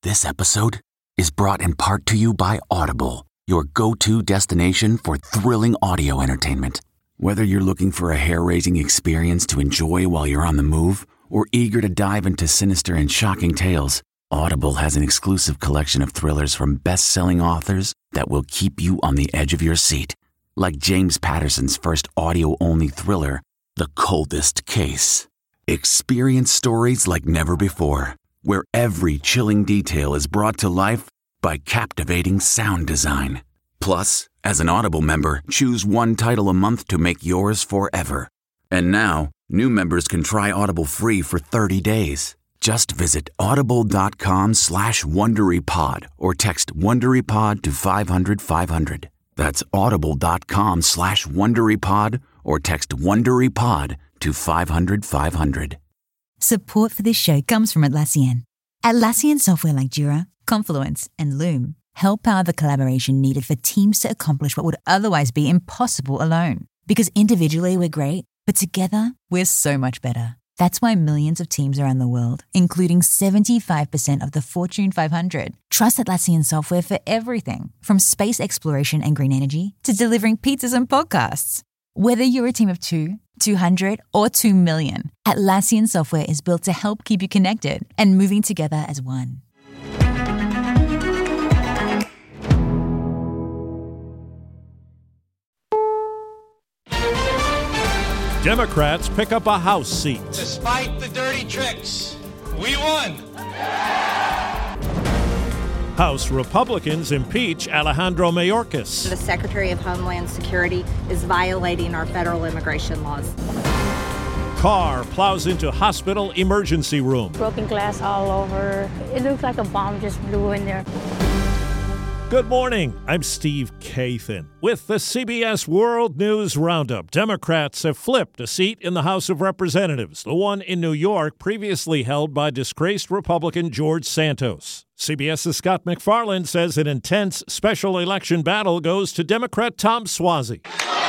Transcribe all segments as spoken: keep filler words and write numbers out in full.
This episode is brought in part to you by Audible, your go-to destination for thrilling audio entertainment. Whether you're looking for a hair-raising experience to enjoy while you're on the move or eager to dive into sinister and shocking tales, Audible has an exclusive collection of thrillers from best-selling authors that will keep you on the edge of your seat. Like James Patterson's first audio-only thriller, The Coldest Case. Experience stories like never before, where every chilling detail is brought to life by captivating sound design. Plus, as an Audible member, choose one title a month to make yours forever. And now, new members can try Audible free for thirty days. Just visit audible.com slash WonderyPod or text WonderyPod to five hundred five hundred. That's audible.com slash WonderyPod or text WonderyPod to five hundred five hundred. Support for this show comes from Atlassian. Atlassian software like Jira, Confluence, and Loom help power the collaboration needed for teams to accomplish what would otherwise be impossible alone. Because individually we're great, but together we're so much better. That's why millions of teams around the world, including seventy-five percent of the Fortune five hundred, trust Atlassian software for everything from space exploration and green energy to delivering pizzas and podcasts. Whether you're a team of two, two hundred, or two million, Atlassian software is built to help keep you connected and moving together as one. Democrats pick up a House seat. Despite the dirty tricks, we won. House Republicans impeach Alejandro Mayorkas. The Secretary of Homeland Security is violating our federal immigration laws. Car plows into hospital emergency room. Broken glass all over. It looks like a bomb just blew in there. Good morning. I'm Steve Kathan with the C B S World News Roundup. Democrats have flipped a seat in the House of Representatives, the one in New York previously held by disgraced Republican George Santos. CBS's Scott MacFarlane says an intense special election battle goes to Democrat Tom Suozzi.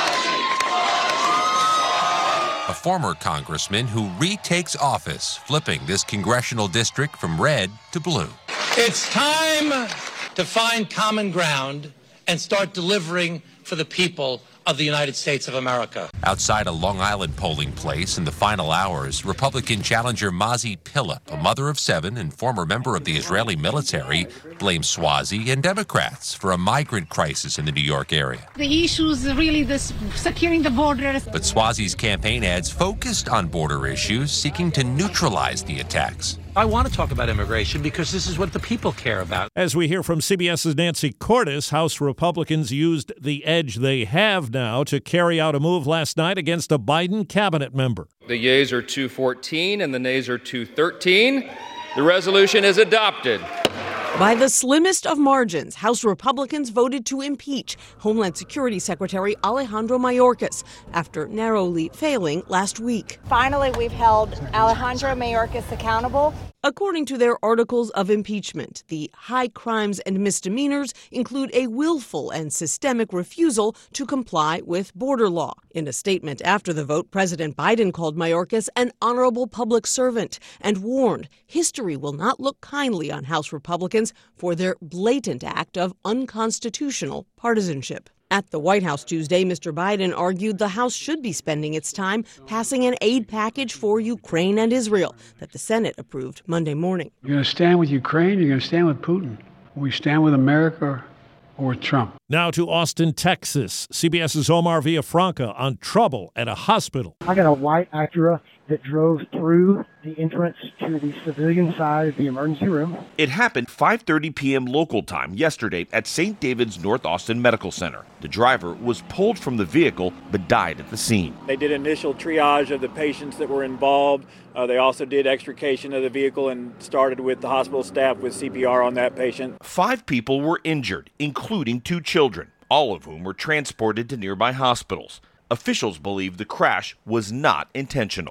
A former congressman who retakes office, flipping this congressional district from red to blue. It's time to find common ground and start delivering for the people of the United States of America. Outside a Long Island polling place in the final hours, Republican challenger Mazi Pilip, a mother of seven and former member of the Israeli military, blames Suozzi and Democrats for a migrant crisis in the New York area. The issue is really this securing the borders. But Suozzi's campaign ads focused on border issues, seeking to neutralize the attacks. I want to talk about immigration because this is what the people care about. As we hear from CBS's Nancy Cordes, House Republicans used the edge they have now to carry out a move last night against a Biden cabinet member. The yeas are two fourteen and the nays are two thirteen. The resolution is adopted. By the slimmest of margins, House Republicans voted to impeach Homeland Security Secretary Alejandro Mayorkas after narrowly failing last week. Finally, we've held Alejandro Mayorkas accountable. According to their articles of impeachment, the high crimes and misdemeanors include a willful and systemic refusal to comply with border law. In a statement after the vote, President Biden called Mayorkas an honorable public servant and warned history will not look kindly on House Republicans for their blatant act of unconstitutional partisanship. At the White House Tuesday, Mister Biden argued the House should be spending its time passing an aid package for Ukraine and Israel that the Senate approved Monday morning. You're going to stand with Ukraine, you're going to stand with Putin. We stand with America or Trump. Now to Austin, Texas. CBS's Omar Villafranca on trouble at a hospital. I got a white Acura that drove through the entrance to the civilian side of the emergency room. It happened five thirty p.m. local time yesterday at Saint David's North Austin Medical Center. The driver was pulled from the vehicle but died at the scene. They did initial triage of the patients that were involved. Uh, they also did extrication of the vehicle and started with the hospital staff with C P R on that patient. Five people were injured, including two children, all of whom were transported to nearby hospitals. Officials believe the crash was not intentional.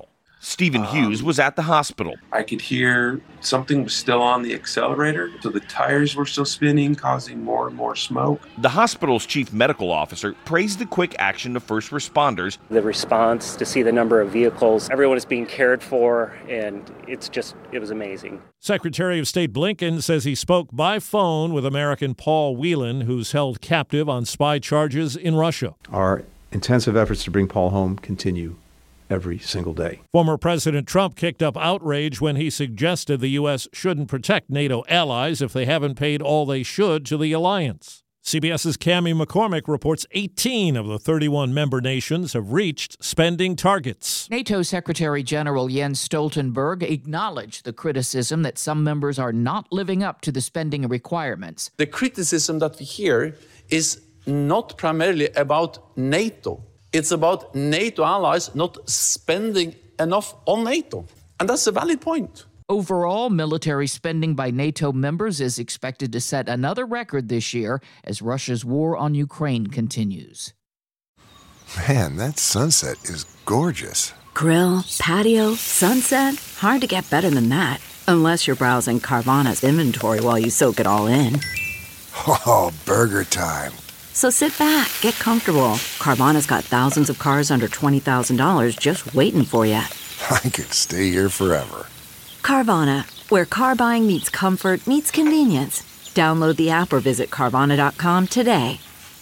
Stephen Hughes was at the hospital. I could hear something was still on the accelerator, so the tires were still spinning, causing more and more smoke. The hospital's chief medical officer praised the quick action of first responders. The response, to see the number of vehicles, everyone is being cared for, and it's just, it was amazing. Secretary of State Blinken says he spoke by phone with American Paul Whelan, who's held captive on spy charges in Russia. Our intensive efforts to bring Paul home continue every single day. Former President Trump kicked up outrage when he suggested the U S shouldn't protect NATO allies if they haven't paid all they should to the alliance. CBS's Cammie McCormick reports eighteen of the thirty-one member nations have reached spending targets. NATO Secretary General Jens Stoltenberg acknowledged the criticism that some members are not living up to the spending requirements. The criticism that we hear is not primarily about NATO. It's about NATO allies not spending enough on NATO. And that's a valid point. Overall, military spending by NATO members is expected to set another record this year as Russia's war on Ukraine continues. Man, that sunset is gorgeous. Grill, patio, sunset. Hard to get better than that. Unless you're browsing Carvana's inventory while you soak it all in. Oh, burger time. So sit back, get comfortable. Carvana's got thousands of cars under twenty thousand dollars just waiting for you. I could stay here forever. Carvana, where car buying meets comfort, meets convenience. Download the app or visit Carvana dot com today.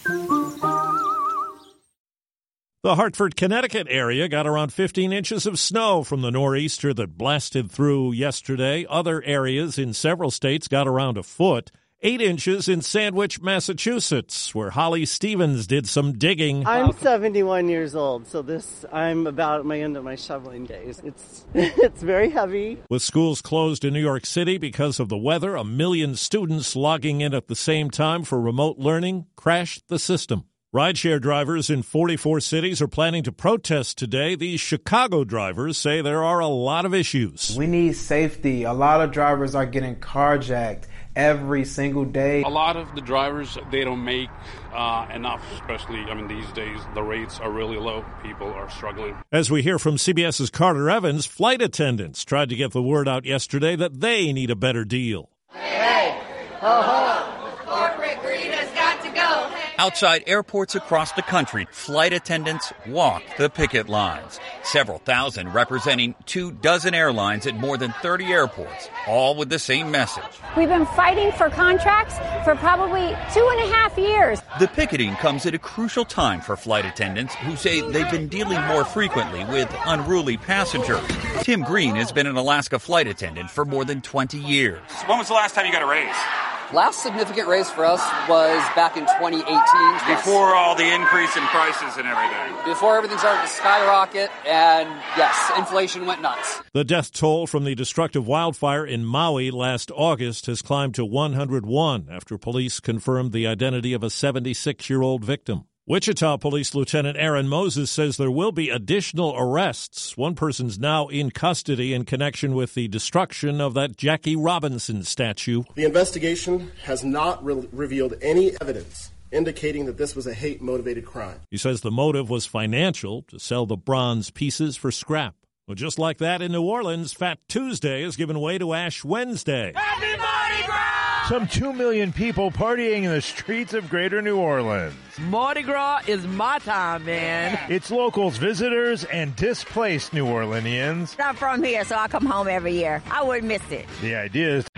The Hartford, Connecticut area got around fifteen inches of snow from the nor'easter that blasted through yesterday. Other areas in several states got around a foot. Eight inches in Sandwich, Massachusetts, where Holly Stevens did some digging. I'm seventy-one years old, so this I'm about at my end of my shoveling days. It's it's very heavy. With schools closed in New York City because of the weather, a million students logging in at the same time for remote learning crashed the system. Rideshare drivers in forty-four cities are planning to protest today. These Chicago drivers say there are a lot of issues. We need safety. A lot of drivers are getting carjacked every single day. A lot of the drivers, they don't make uh, enough, especially, I mean, these days, the rates are really low. People are struggling. As we hear from CBS's Carter Evans, flight attendants tried to get the word out yesterday that they need a better deal. Hey, ho, ho. Corporate greed has got to go. Hey. Outside airports across the country, flight attendants walk the picket lines. Several thousand representing two dozen airlines at more than thirty airports, all with the same message. We've been fighting for contracts for probably two and a half years. The picketing comes at a crucial time for flight attendants who say they've been dealing more frequently with unruly passengers. Tim Green has been an Alaska flight attendant for more than twenty years. When was the last time you got a raise? Last significant raise for us was back in twenty eighteen. Before all the increase in prices and everything. Before everything started to skyrocket, and yes, inflation went nuts. The death toll from the destructive wildfire in Maui last August has climbed to one hundred one after police confirmed the identity of a seventy-six-year-old victim. Wichita Police Lieutenant Aaron Moses says there will be additional arrests. One person's now in custody in connection with the destruction of that Jackie Robinson statue. The investigation has not re- revealed any evidence indicating that this was a hate-motivated crime. He says the motive was financial, to sell the bronze pieces for scrap. Well, just like that in New Orleans, Fat Tuesday has given way to Ash Wednesday. Happy Mardi Gras! Some two million people partying in the streets of Greater New Orleans. Mardi Gras is my time, man. It's locals, visitors, and displaced New Orleanians. I'm from here, so I come home every year. I wouldn't miss it. The idea is...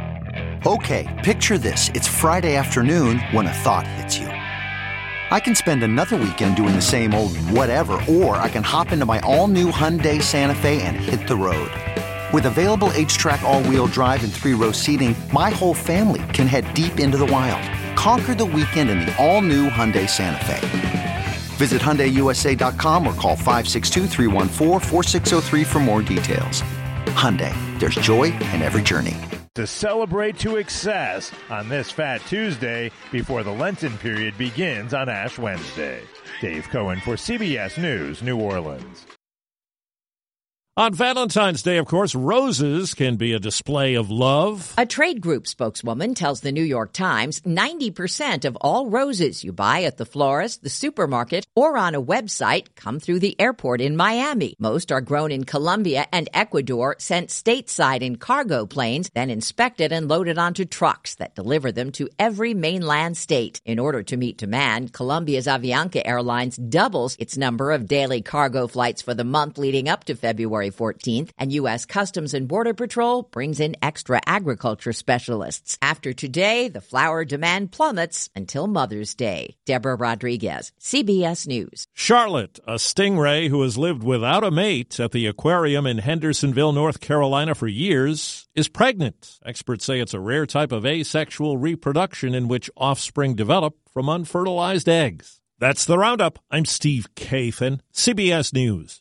Okay, picture this. It's Friday afternoon when a thought hits you. I can spend another weekend doing the same old whatever, or I can hop into my all-new Hyundai Santa Fe and hit the road. With available H-Track all-wheel drive and three-row seating, my whole family can head deep into the wild. Conquer the weekend in the all-new Hyundai Santa Fe. Visit Hyundai U S A dot com or call five six two, three one four, four six zero three for more details. Hyundai, there's joy in every journey. To celebrate to excess on this Fat Tuesday before the Lenten period begins on Ash Wednesday. Dave Cohen for C B S News, New Orleans. On Valentine's Day, of course, roses can be a display of love. A trade group spokeswoman tells the New York Times ninety percent of all roses you buy at the florist, the supermarket, or on a website come through the airport in Miami. Most are grown in Colombia and Ecuador, sent stateside in cargo planes, then inspected and loaded onto trucks that deliver them to every mainland state. In order to meet demand, Colombia's Avianca Airlines doubles its number of daily cargo flights for the month leading up to February fourteenth, and U S Customs and Border Patrol brings in extra agriculture specialists. After today, the flower demand plummets until Mother's Day. Deborah Rodriguez, C B S News. Charlotte, a stingray who has lived without a mate at the aquarium in Hendersonville, North Carolina for years, is pregnant. Experts say it's a rare type of asexual reproduction in which offspring develop from unfertilized eggs. That's the Roundup. I'm Steve Kathan, C B S News.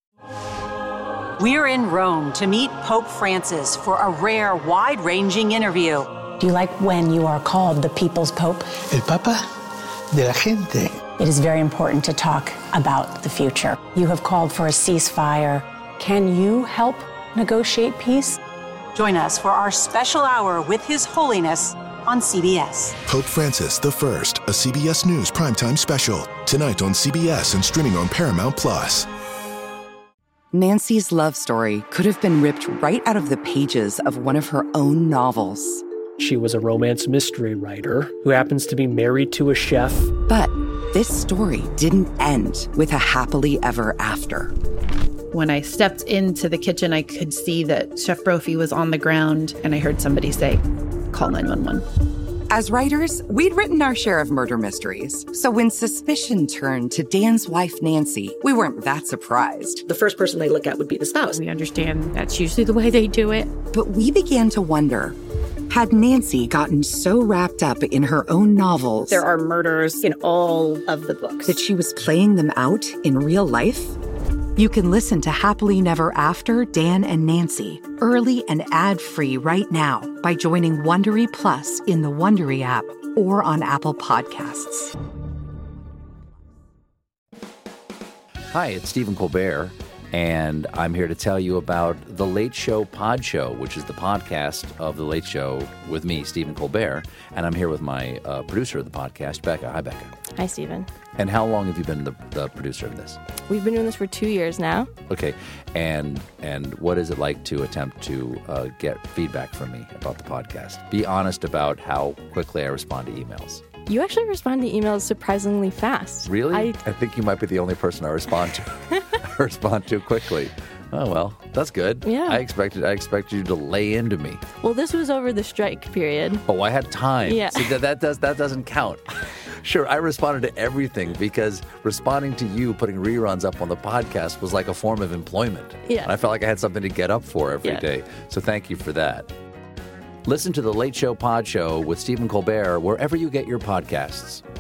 We're in Rome to meet Pope Francis for a rare, wide-ranging interview. Do you like when you are called the People's Pope? El Papa de la gente. It is very important to talk about the future. You have called for a ceasefire. Can you help negotiate peace? Join us for our special hour with His Holiness on C B S. Pope Francis the First, a C B S News primetime special. Tonight on C B S and streaming on Paramount Plus. Nancy's love story could have been ripped right out of the pages of one of her own novels. She was a romance mystery writer who happens to be married to a chef. But this story didn't end with a happily ever after. When I stepped into the kitchen, I could see that Chef Brophy was on the ground, and I heard somebody say, "Call nine one one." As writers, we'd written our share of murder mysteries. So when suspicion turned to Dan's wife, Nancy, we weren't that surprised. The first person they look at would be the spouse. We understand that's usually the way they do it. But we began to wonder, had Nancy gotten so wrapped up in her own novels... There are murders in all of the books. ...that she was playing them out in real life? You can listen to Happily Never After, Dan and Nancy, early and ad-free right now by joining Wondery Plus in the Wondery app or on Apple Podcasts. Hi, it's Stephen Colbert, and I'm here to tell you about The Late Show Pod Show, which is the podcast of The Late Show with me, Stephen Colbert, and I'm here with my uh, producer of the podcast, Becca. Hi, Becca. Hi, Stephen. And how long have you been the, the producer of this? We've been doing this for two years now. Okay. And and what is it like to attempt to uh, get feedback from me about the podcast? Be honest about how quickly I respond to emails. You actually respond to emails surprisingly fast. Really? I, I think you might be the only person I respond to I respond to quickly. Oh, well, that's good. Yeah. I expected I expected you to lay into me. Well, this was over the strike period. Oh, I had time. Yeah. See, that, that, does, that doesn't count. Sure, I responded to everything because responding to you putting reruns up on the podcast was like a form of employment. Yeah. And I felt like I had something to get up for every yeah. day. So thank you for that. Listen to The Late Show Pod Show with Stephen Colbert wherever you get your podcasts.